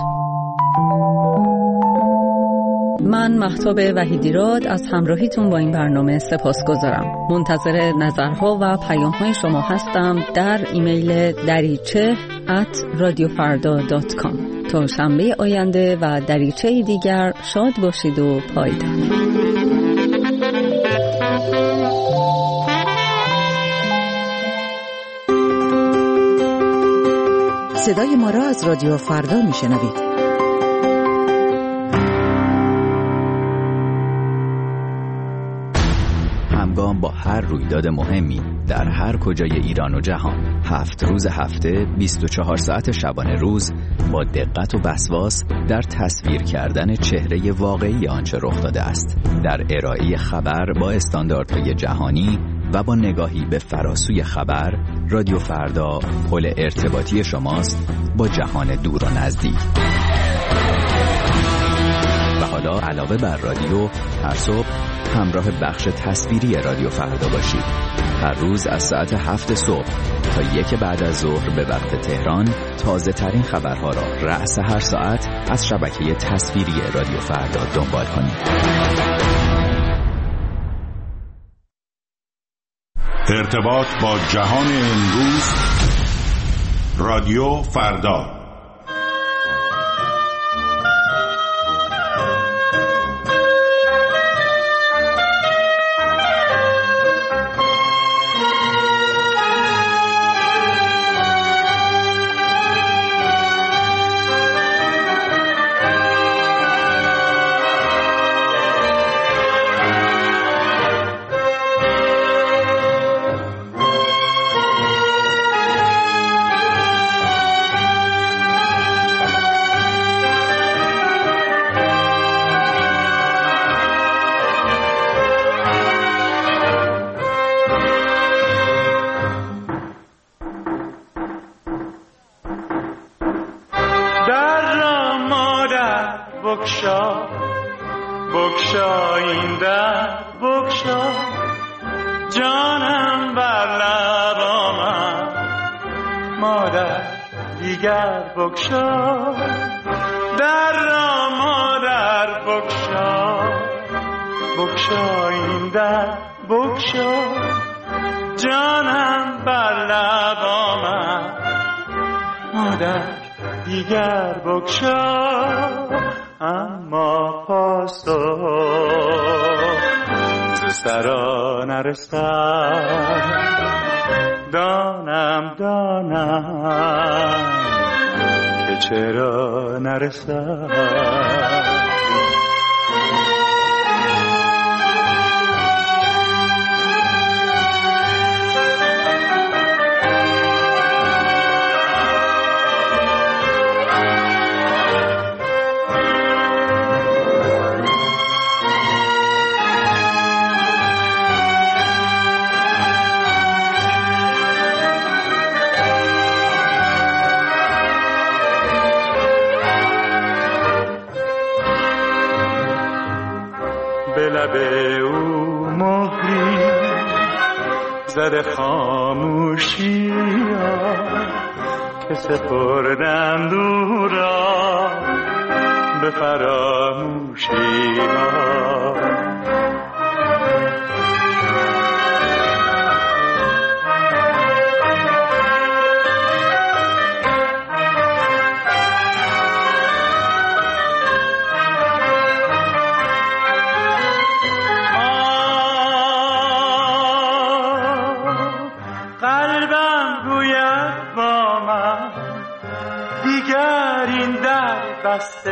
من مهتاب وحیدیراد از همراهیتون با این برنامه سپاسگزارم. منتظر نظرها و پیام‌های شما هستم در ایمیل دریچه ات رادیو فردا دات کام. تا شنبه آینده و دریچه دیگر شاد باشید و پایدار. صدای ما را از رادیو فردا میشنوید. همگام با هر رویداد مهمی در هر کجای ایران و جهان، هفت روز هفته، بیست و چهار ساعت شبانه روز، با دقت و وسواس در تصویر کردن چهره واقعی آنچه رخ داده است، در ارائه خبر با استانداردهای جهانی و با نگاهی به فراسوی خبر، رادیو فردا پل ارتباطی شماست با جهان دور و نزدیک. و حالا علاوه بر رادیو، هر صبح همراه بخش تصویری رادیو فردا باشید. هر روز از ساعت هفت صبح تا یک بعد از ظهر به وقت تهران، تازه ترین خبرها را رأس هر ساعت از شبکه تصویری رادیو فردا دنبال کنید. ارتباط با جهان امروز، رادیو فردا. بگشا بگشا این در بگشا، جانم بر لب آمد مادر دیگر بگشا، در را مادر بگشا بگشا این در بگشا، جانم بر لب آمد مادر دیگر بگشا. اما پاسخ ز سرا نرسد، دانم دانم که چرا نرسد. به او مهری زده خاموشی ها که سپردند او را به فراموشی ها. بسته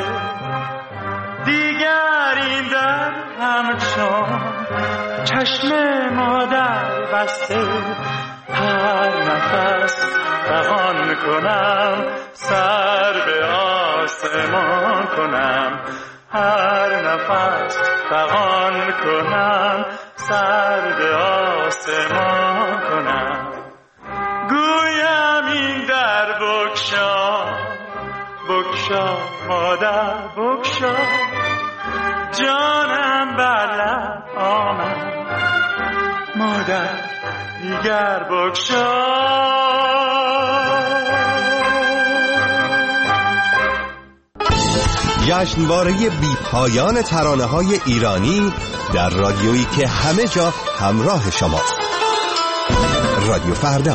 دیگر این در همچون چشم مادر بسته، هر نفس فغان کنم سر به آسمان کنم، هر نفس فغان کنم سر به آسمان کنم. گویم این در بگشا بگشا مادر بگشا، جانم بر لب آمد مادر دیگر بگشا. جشنواره بی پایان ترانه‌های ایرانی در رادیویی که همه جا همراه شماست. رادیو فردا.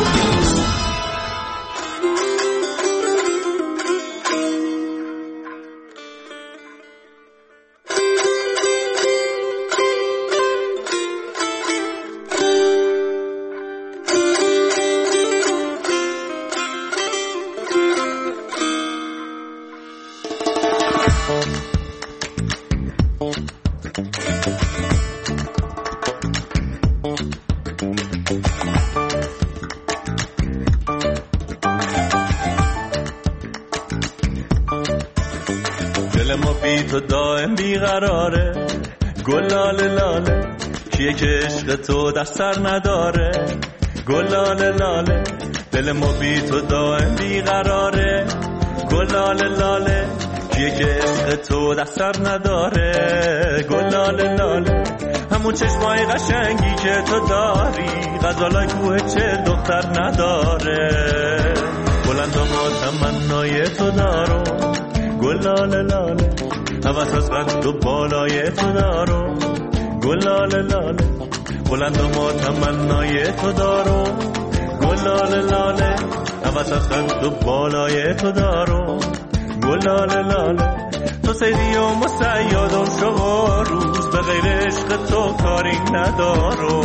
دل ما بی تو دائم بیقراره، گلاله لاله کیه که عشق تو دست سر نداره، گلاله لاله دل ما بی تو دائم بیقراره، گلاله لاله کیه که عشق تو دست سر نداره، گلاله لاله همون چشمای قشنگی که تو داری، غزالای کوه چه دختر نداره، بلند و ما تمنای تو دارو، گلاله لاله هوس از قد و بالای تو دارو، گلاله لاله بلند و ما تمنای تو دارو، گلاله لاله هوس از قد و بالای تو دارو، گلاله لاله تو سیدی و مسیاد و شب روز به غیر عشق تو کاری ندارو،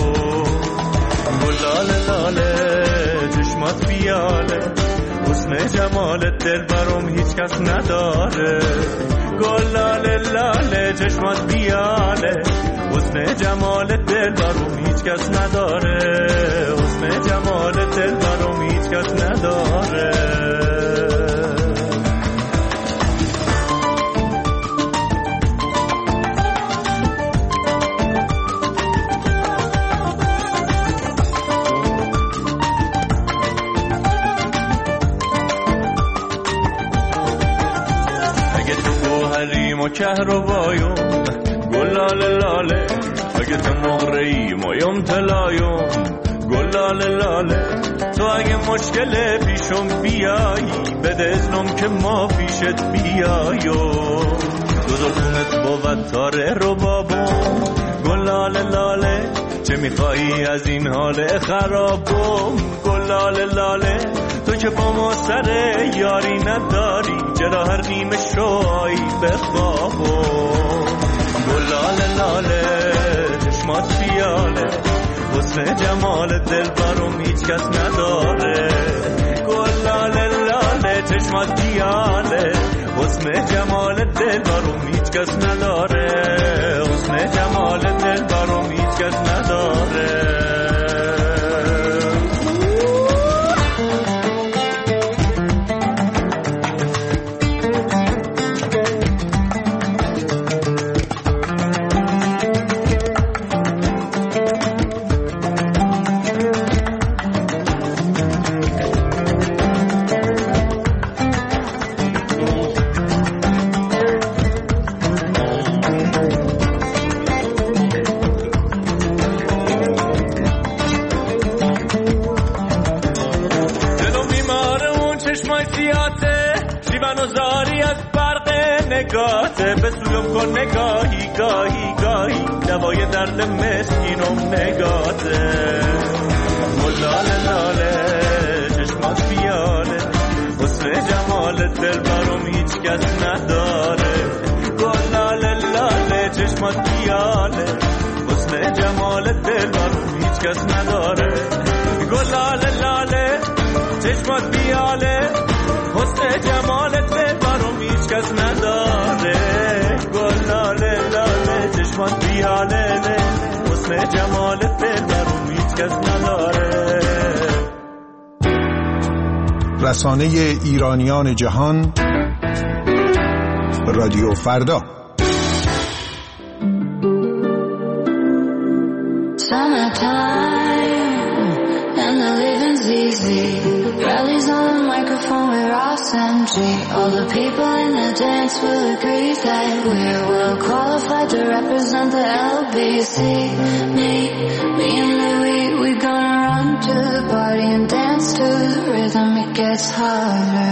گلاله لاله چشمات بیاله حسن جمالت دل برام هیچ کس نداره، گلاله لاله چشمات بیاله حسن جمالت دل برام هیچ کس نداره، حسن جمالت دل برام هیچ کس نداره. کهربایون گلاله لاله اگه تو مغرهی مایم تلایون، گلاله لاله تو اگه مشکل پیشم بیایی بده اذنم که ما پیشت بیایون، دو دو خونت بود تاره رو بابون، گلاله لاله چه میخوایی از این حال خرابم، گلاله لاله تو که با ما سر یاری نداری چرا هر نیمه شوایی بخوابم، گلاله لاله چشمات پیاله حسن جمال دل برام هیچ کس نداره، گلاله لاله چشمات پیاله حسن جمال دل برام هیچ کس نداره، حسن جمال دل برام هیچ کس نداره. نگاهته، به سویم کن نگاهی گاهی گاهی، دوای درد مسکینم نگاهته. لاله لاله چشمات پیاله، حسن جمالت دل برام هیچ کس نداره. گل لاله لاله چشمات پیاله، حسن جمالت دل برام هیچ کس نداره. گل لاله لاله چشمات پیاله، حسن جمالت دل برام هیچ کس نداره. گل لاله لاله چشمات پیاله، حسن جمالت دل برام هیچ کس نداره. رسانه ایرانیان جهان، رادیو فردا. All the people in the dance will agree that we're well qualified to represent the L B C. Me, me and Louis, we gonna run to the party and dance to the rhythm. It gets harder.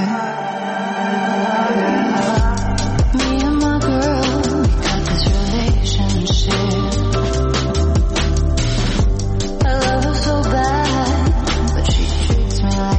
Me and my girl, we got this relationship. I love her so bad, but she treats me like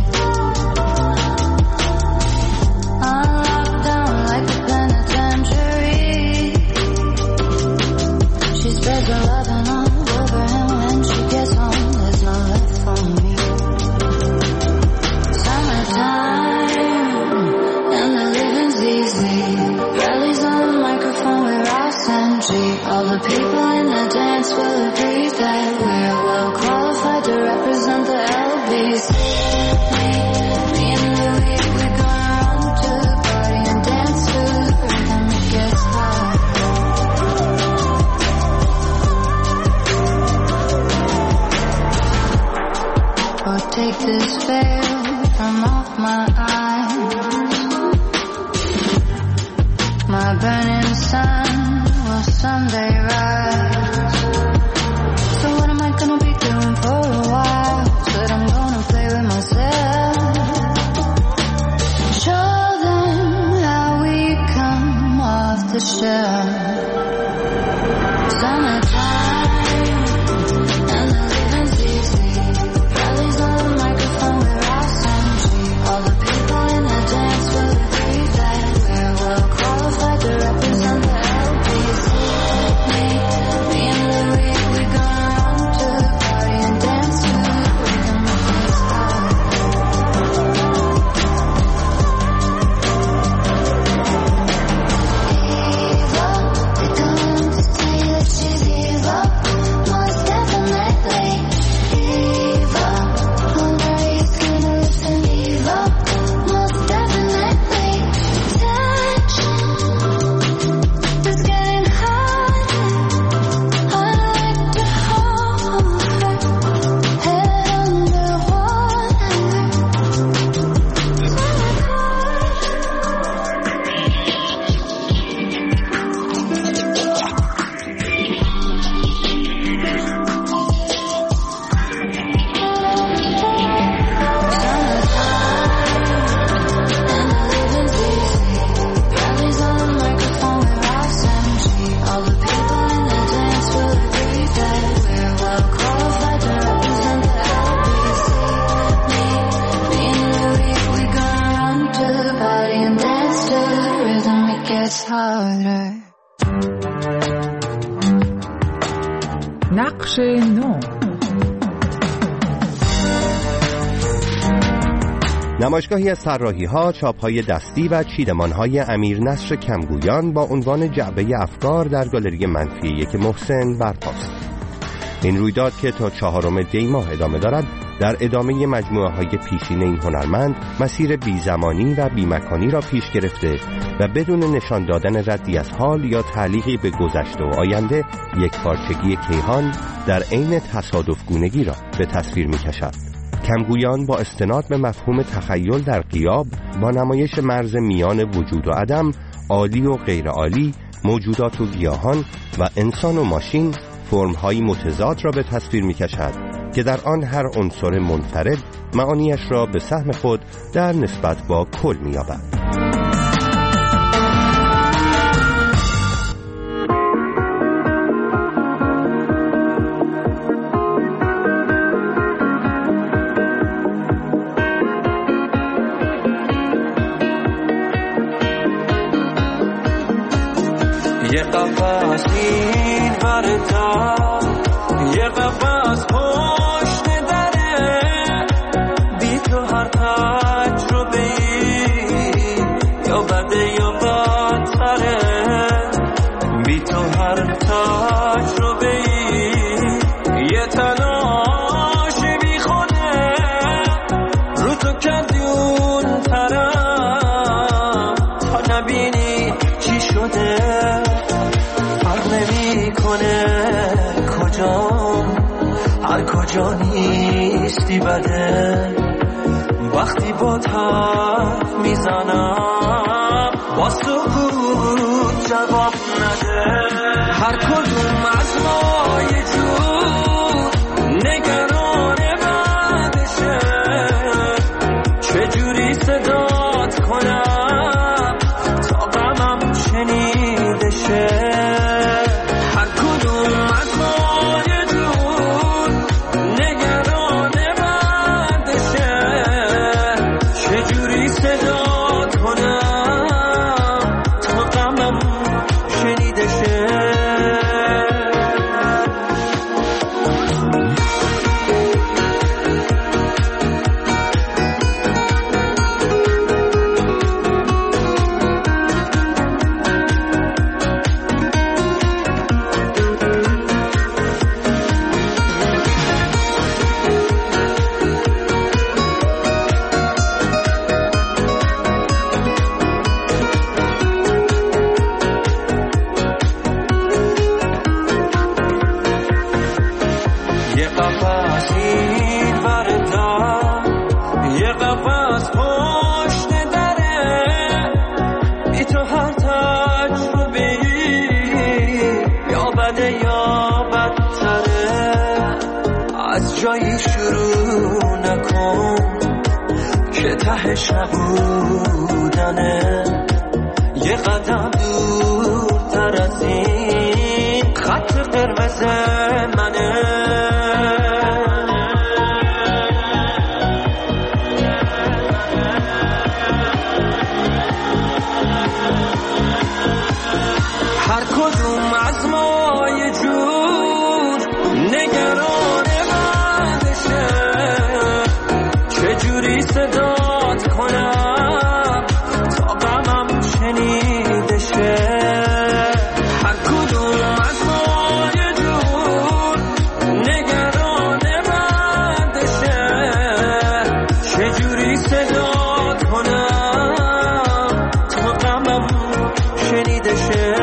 all the people in the dance will agree that we're well qualified to represent the L B C. Me, me and Louis, we're gonna run to the party and dance to the rhythm. It gets hard. Oh, take this veil from off my eyes. My burning sun will someday rise. So what am I gonna be doing for a while? Said I'm gonna play with myself. Show them how we come off the shelf. Summertime and the living's easy. Rallies on the microphone with Ross and G. All the people in the dance will agree that we're well qualified to represent the L B C. Me, me and Louis, we gonna run to the party and dance to the rhythm of this heart. Eva, they're going to say that she's Eva, most definitely. Eva, nobody's gonna listen. Eva, most definitely. Tension is getting harder, harder like to hold her, head under water. Rallies on the microphone with Ross and G. All the people in the dance will agree that we're well qualified to represent the L B C. Me, me and Louis, we gonna run to the party and dance to the rhythm. It gets harder. نقش نو. نمایشگاهی از طراحی‌ها، چاپ‌های دستی و چیدمان‌های امیر نصر کمگویان با عنوان جعبه افکار در گالری منفی یک محسن برپاست. این رویداد که تا چهارم دی ماه ادامه دارد، در ادامه مجموعه‌های پیشین این هنرمند مسیر بی‌زمانی و بی‌مکانی را پیش گرفته و بدون نشان دادن ردی از حال یا تعلیقی به گذشته و آینده، یک پارچگی کیهان در عین تصادفگونگی را به تصویر می‌کشد. کمگویان با استناد به مفهوم تخیل در غیاب با نمایش مرز میان وجود و عدم، عالی و غیر عالی، موجودات و گیاهان و انسان و ماشین فرم‌های متضاد را به تصویر می‌کشد که در آن هر عنصر منفرد معانیش را به سهم خود در نسبت با کل می‌یابد. یه قفص این ورتا، یه قفص پشت دره، بی تو هر تجربه‌ای یا بده یا بدتره، بی تو هر تجربه‌ای یه تلاش بی خوده، رو تو کردی اون طرف تا نبینی چی شده. فرق نمی کنه کجام، هر کجا نیستی بده، وقتی با حرف میزنم با سکوت جواب نده. هر کدوم از ما یه جور نگران بعدشه، چجوری صدات کنم تا غمم شنیده شه. هر کدوم از ما یه جور نگران بعدشه، چجوری صدات کنم تا غمم شنیده شه. جایی شروع نکن که تهش نبودنه، یه قدم دورتر از این خط قرمز منه. هر کدوم از ما یه جور نگران بعدشه، چجوری صدات کنم تا غمم شنیده شه. هر کدوم از ما یه جور نگران بعدشه، چجوری صدات کنم تا غمم شنیده شه.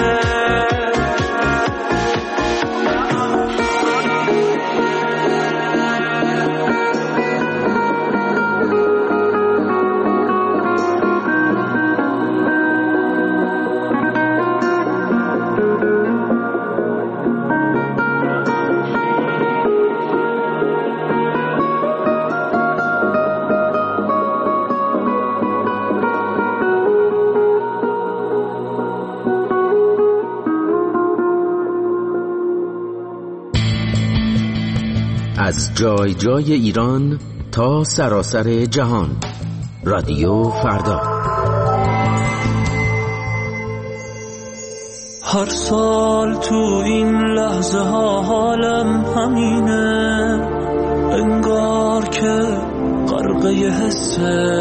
از جای جای ایران تا سراسر جهان، رادیو فردا. هر سال تو این لحظه ها حالم همینه، انگار که غرقه حس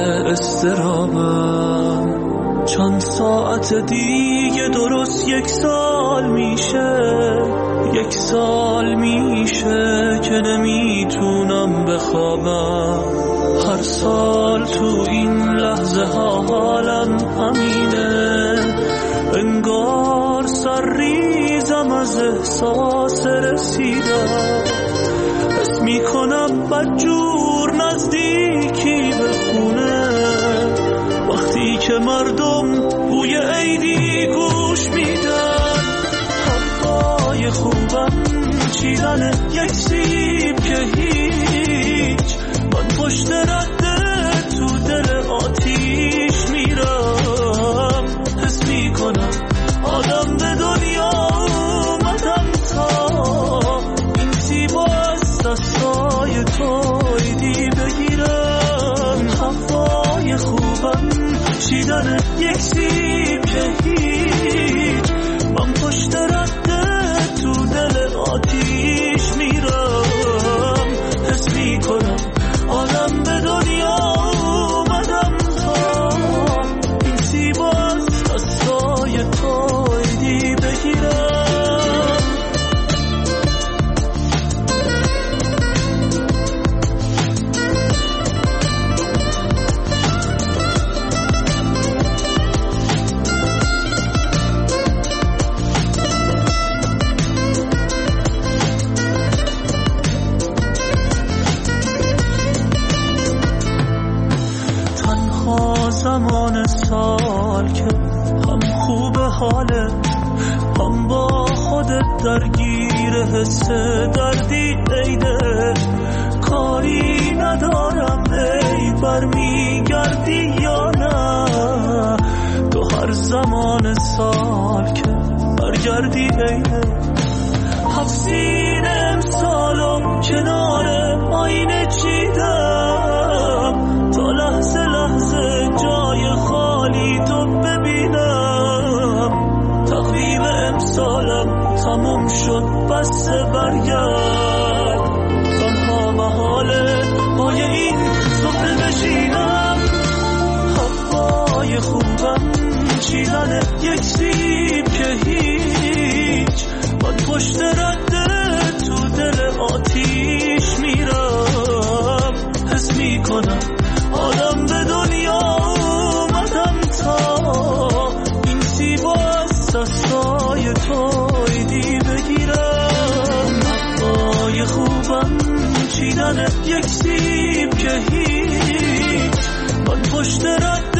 استرابم. چند ساعت دیگه درست یک سال میشه، یک سال میشه که نمیتونم بخوابم. هر سال تو این لحظه ها حالم همینه، انگار سر ریزم از احساس رسیدم. حس میکنم بدجور نزدیکی به خونه، وقتی که مردم بوی عیدی گوش میدن. هوای خوبم چیدن یک سیب که هیچ، من پشت رده تو دل آتیش میرم. حس میکنم آدم به دنیا اومدم تا این سیبا از دستای تو عیدی بگیرم. هوای خوبم چیدن یک سیب که هیچ، من پشت رده تو دل آتیش میرم، حس میکنم آدم به دنیا اومدم تا این سیباز دستای تویدی بگیرم. زمان سال که هم خوب حاله، هم با خودت درگیر حس دردی عیده، کاری ندارم ای برمیگردی یا نه، تو هر زمان سال که برگردی عیده. هفتین امسالم کنار آینه چیدم تا لحظه لحظه جای خالی تو ببینم، تقویم امسالم تموم شد بس برگرد، تنها محاله پای این سفره بشینم، هوای خوبم چیدن یک سیب که هیچ، من پشت رده تو دل آتیش میرم، حس میکنم آدم به دنیا اومدم تا این سیبا از دستای تویدی بگیرم، هوای خوبم چیدن یک سیب که هیچ، من پشت رده